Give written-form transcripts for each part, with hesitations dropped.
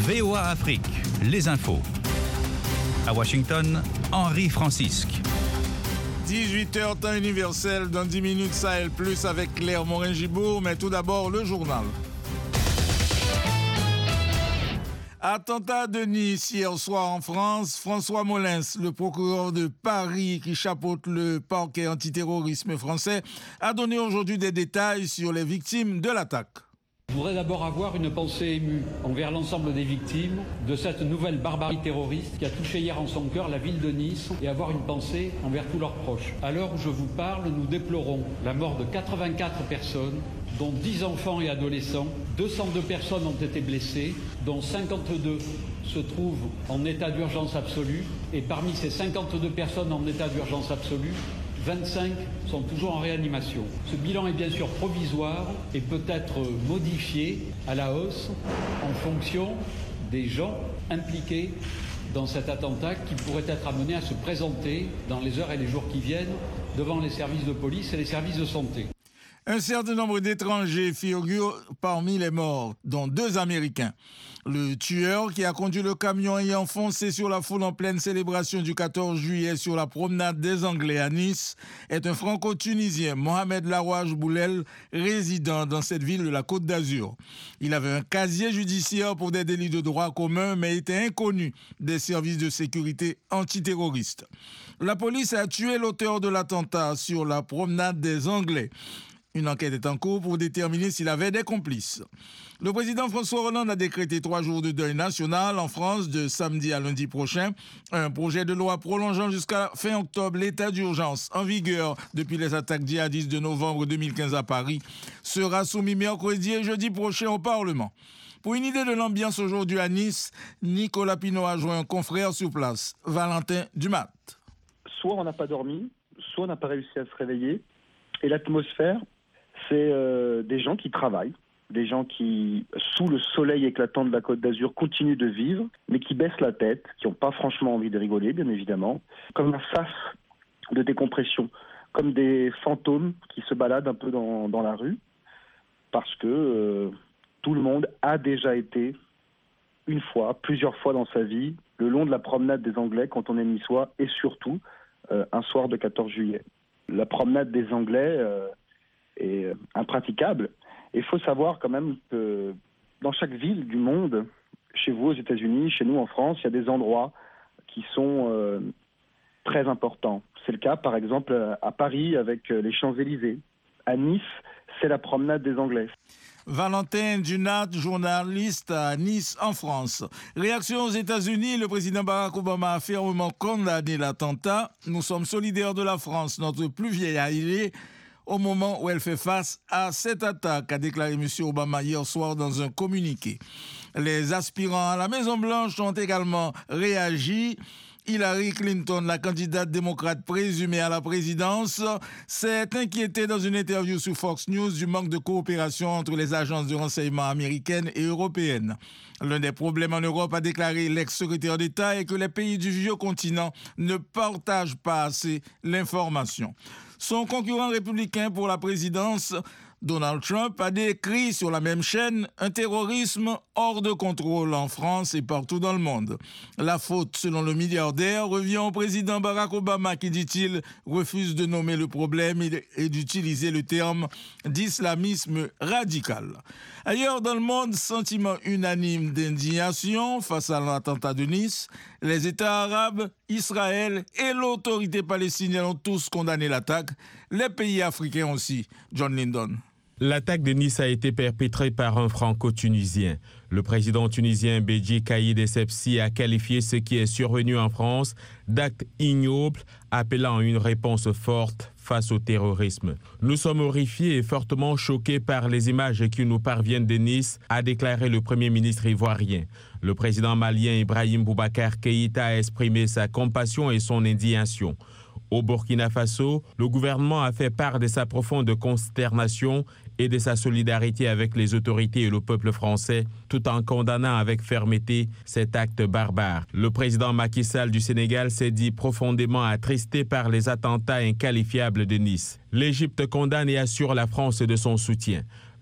VOA Afrique, les infos. À Washington, Henri Francisque. 18h temps universel, dans 10 minutes Sahel Plus avec Claire Morin-Gibourg, mais tout d'abord le journal. Attentat de Nice hier soir en France, François Molins, le procureur de Paris qui chapeaute le parquet antiterrorisme français, a donné aujourd'hui des détails sur les victimes de l'attaque. Je voudrais d'abord avoir une pensée émue envers l'ensemble des victimes de cette nouvelle barbarie terroriste qui a touché hier en son cœur la ville de Nice et avoir une pensée envers tous leurs proches. À l'heure où je vous parle, nous déplorons la mort de 84 personnes, dont 10 enfants et adolescents. 202 personnes ont été blessées, dont 52 se trouvent en état d'urgence absolue. Et parmi ces 52 personnes en état d'urgence absolue, 25 sont toujours en réanimation. Ce bilan est bien sûr provisoire et peut être modifié à la hausse en fonction des gens impliqués dans cet attentat qui pourraient être amenés à se présenter dans les heures et les jours qui viennent devant les services de police et les services de santé. Un certain nombre d'étrangers figurent parmi les morts, dont 2 Américains. Le tueur qui a conduit le camion ayant foncé sur la foule en pleine célébration du 14 juillet sur la promenade des Anglais à Nice est un franco-tunisien, Mohamed Larouage Boulel, résident dans cette ville de la Côte d'Azur. Il avait un casier judiciaire pour des délits de droit commun, mais était inconnu des services de sécurité antiterroristes. La police a tué l'auteur de l'attentat sur la promenade des Anglais. Une enquête est en cours pour déterminer s'il avait des complices. Le président François Hollande a décrété 3 jours de deuil national en France de samedi à lundi prochain. Un projet de loi prolongeant jusqu'à fin octobre l'état d'urgence en vigueur depuis les attaques djihadistes de novembre 2015 à Paris sera soumis mercredi et jeudi prochain au Parlement. Pour une idée de l'ambiance aujourd'hui à Nice, Nicolas Pinault a joint un confrère sur place, Valentin Dumat. Soit on n'a pas dormi, soit on n'a pas réussi à se réveiller. Et l'atmosphère, c'est des gens qui travaillent, des gens qui, sous le soleil éclatant de la Côte d'Azur, continuent de vivre, mais qui baissent la tête, qui n'ont pas franchement envie de rigoler, bien évidemment, comme un sas de décompression, comme des fantômes qui se baladent un peu dans la rue, parce que tout le monde a déjà été, une fois, plusieurs fois dans sa vie, le long de la promenade des Anglais quand on est niçois, et surtout un soir de 14 juillet. La promenade des Anglais est impraticable. Et il faut savoir quand même que dans chaque ville du monde, chez vous aux États-Unis, chez nous en France, il y a des endroits qui sont très importants. C'est le cas par exemple à Paris avec les Champs-Élysées. À Nice, c'est la promenade des Anglais. Valentin Dunat, journaliste à Nice en France. Réaction aux États-Unis, le président Barack Obama a fermement condamné l'attentat. Nous sommes solidaires de la France, notre plus vieille alliée, au moment où elle fait face à cette attaque, a déclaré M. Obama hier soir dans un communiqué. Les aspirants à la Maison-Blanche ont également réagi. Hillary Clinton, la candidate démocrate présumée à la présidence, s'est inquiétée dans une interview sur Fox News du manque de coopération entre les agences de renseignement américaines et européennes. L'un des problèmes en Europe, a déclaré l'ex-secrétaire d'État, est que les pays du vieux continent ne partagent pas assez l'information. Son concurrent républicain pour la présidence, Donald Trump, a décrit sur la même chaîne un terrorisme hors de contrôle en France et partout dans le monde. La faute, selon le milliardaire, revient au président Barack Obama qui, dit-il, refuse de nommer le problème et d'utiliser le terme d'islamisme radical. Ailleurs dans le monde, sentiment unanime d'indignation face à l'attentat de Nice. Les États arabes, Israël et l'autorité palestinienne ont tous condamné l'attaque. Les pays africains aussi. John Lyndon. L'attaque de Nice a été perpétrée par un franco-tunisien. Le président tunisien Béji Caïd Essebsi a qualifié ce qui est survenu en France d'acte ignoble, appelant à une réponse forte face au terrorisme. Nous sommes horrifiés et fortement choqués par les images qui nous parviennent de Nice, a déclaré le premier ministre ivoirien. Le président malien Ibrahim Boubacar Keïta a exprimé sa compassion et son indignation. Au Burkina Faso, le gouvernement a fait part de sa profonde consternation et de sa solidarité avec les autorités et le peuple français, tout en condamnant avec fermeté cet acte barbare. Le président Macky Sall du Sénégal s'est dit profondément attristé par les attentats inqualifiables de Nice. L'Égypte condamne et assure la France de son soutien.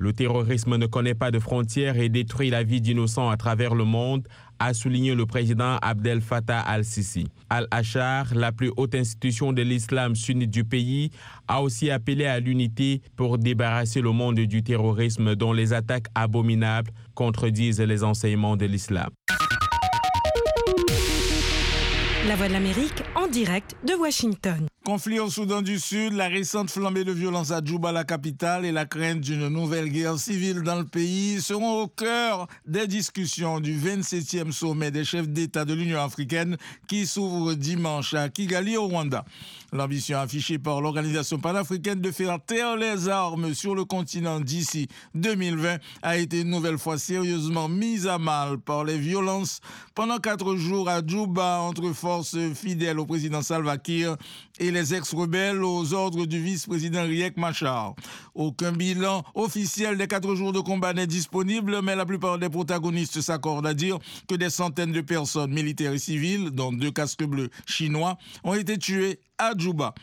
Le terrorisme ne connaît pas de frontières et détruit la vie d'innocents à travers le monde, a souligné le président Abdel Fattah al-Sisi. Al-Achar, la plus haute institution de l'islam sunnite du pays, a aussi appelé à l'unité pour débarrasser le monde du terrorisme dont les attaques abominables contredisent les enseignements de l'islam. La Voix de l'Amérique en direct de Washington. Conflit au Soudan du Sud, la récente flambée de violence à Djouba, la capitale, et la crainte d'une nouvelle guerre civile dans le pays seront au cœur des discussions du 27e sommet des chefs d'État de l'Union africaine qui s'ouvre dimanche à Kigali, au Rwanda. L'ambition affichée par l'Organisation panafricaine de faire taire les armes sur le continent d'ici 2020 a été une nouvelle fois sérieusement mise à mal par les violences pendant 4 jours à Djouba entre forces fidèles au président Salva Kiir et les ex-rebelles aux ordres du vice-président Riek Machar. Aucun bilan officiel des 4 jours de combat n'est disponible, mais la plupart des protagonistes s'accordent à dire que des centaines de personnes, militaires et civiles, dont 2 casques bleus chinois, ont été tuées à Djouba,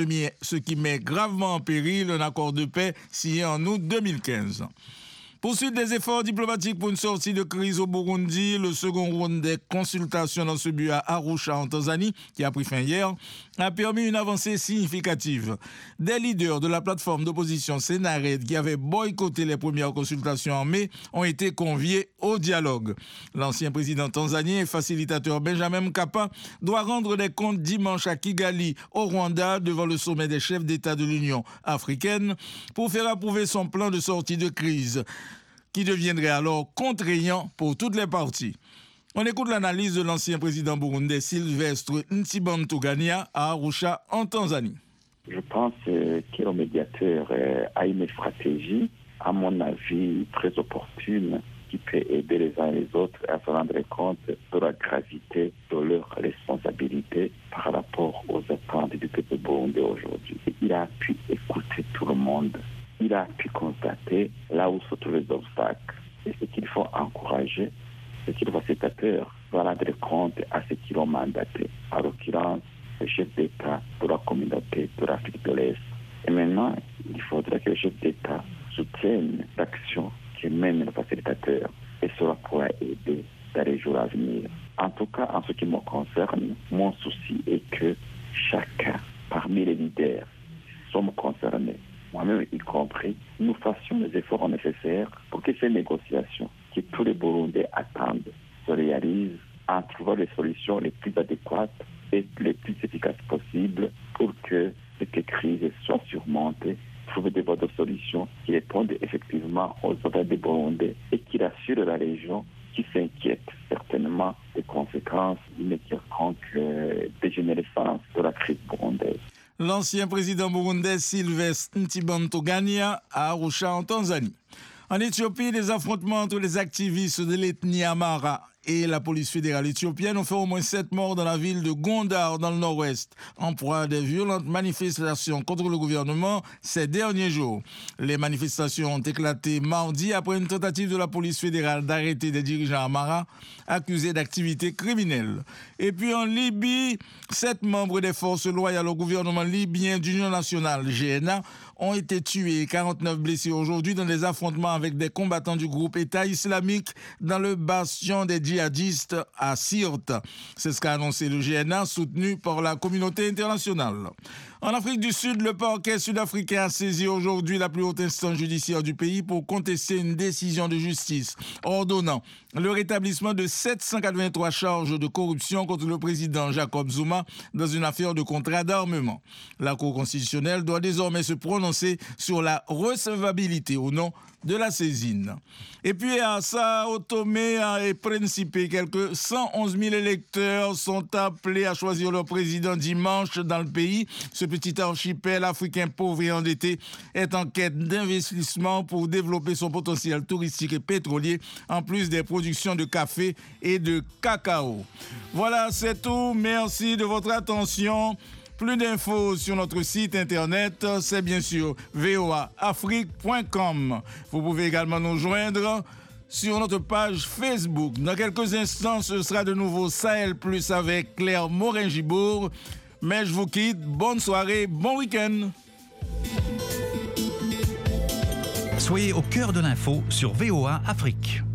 ce qui met gravement en péril un accord de paix signé en août 2015. Poursuite des efforts diplomatiques pour une sortie de crise au Burundi, le second round des consultations dans ce but à Arusha en Tanzanie, qui a pris fin hier, a permis une avancée significative. Des leaders de la plateforme d'opposition Senared qui avaient boycotté les premières consultations en mai ont été conviés au dialogue. L'ancien président tanzanien et facilitateur Benjamin Mkapa doit rendre des comptes dimanche à Kigali, au Rwanda, devant le sommet des chefs d'État de l'Union africaine pour faire approuver son plan de sortie de crise, qui deviendrait alors contraignant pour toutes les parties. On écoute l'analyse de l'ancien président burundais Sylvestre Ntibantunganya à Arusha, en Tanzanie. Je pense que le médiateur a une stratégie, à mon avis, très opportune, qui peut aider les uns et les autres à se rendre compte de la gravité de leurs responsabilités par rapport aux attentes du peuple burundais aujourd'hui. Il a pu écouter tout le monde. Il a pu constater là où se trouvent les obstacles. Et ce qu'il faut encourager, c'est qu'il faut facilitateur doit rendre compte à ceux qui l'ont mandaté, en l'occurrence les chefs d'État de la communauté de l'Afrique de l'Est. Et maintenant, il faudra que les chefs d'État soutiennent l'action que mène le facilitateur, et cela pourra aider dans les jours à venir. En tout cas, en ce qui me concerne, mon souci est que chacun parmi les leaders sommes concernés, moi-même y compris, nous fassions les efforts nécessaires pour que ces négociations que tous les Burundais attendent se réalisent en trouvant les solutions les plus adéquates et les plus efficaces possibles pour que cette crise soit surmontée, trouver des voies de solutions qui répondent effectivement aux attentes des Burundais et qui rassurent la région qui s'inquiète certainement des conséquences d'une quelconque dégénérescence de la crise burundaise. L'ancien président burundais Sylvestre Ntibantunganya à Arusha, en Tanzanie. En Éthiopie, les affrontements entre les activistes de l'ethnie Amhara et la police fédérale éthiopienne ont fait au moins 7 morts dans la ville de Gondar, dans le nord-ouest, en proie à des violentes manifestations contre le gouvernement ces derniers jours. Les manifestations ont éclaté mardi après une tentative de la police fédérale d'arrêter des dirigeants Amhara accusés d'activités criminelles. Et puis en Libye, 7 membres des forces loyales au gouvernement libyen d'Union nationale, GNA, ont été tués et 49 blessés aujourd'hui dans des affrontements avec des combattants du groupe État islamique dans le bastion des djihadistes à Sirte. C'est ce qu'a annoncé le GNA, soutenu par la communauté internationale. En Afrique du Sud, le parquet sud-africain a saisi aujourd'hui la plus haute instance judiciaire du pays pour contester une décision de justice ordonnant le rétablissement de 783 charges de corruption contre le président Jacob Zuma dans une affaire de contrat d'armement. La Cour constitutionnelle doit désormais se prononcer sur la recevabilité ou non de la saisine. Et puis à Sao Tomé et Principe, quelques 111 000 électeurs sont appelés à choisir leur président dimanche dans le pays. Ce petit archipel africain pauvre et endetté est en quête d'investissement pour développer son potentiel touristique et pétrolier, en plus des productions de café et de cacao. Voilà, c'est tout. Merci de votre attention. Plus d'infos sur notre site internet, c'est bien sûr voaafrique.com. Vous pouvez également nous joindre sur notre page Facebook. Dans quelques instants, ce sera de nouveau Sahel Plus avec Claire Morin-Gibourg. Mais je vous quitte. Bonne soirée, bon week-end. Soyez au cœur de l'info sur VOA Afrique.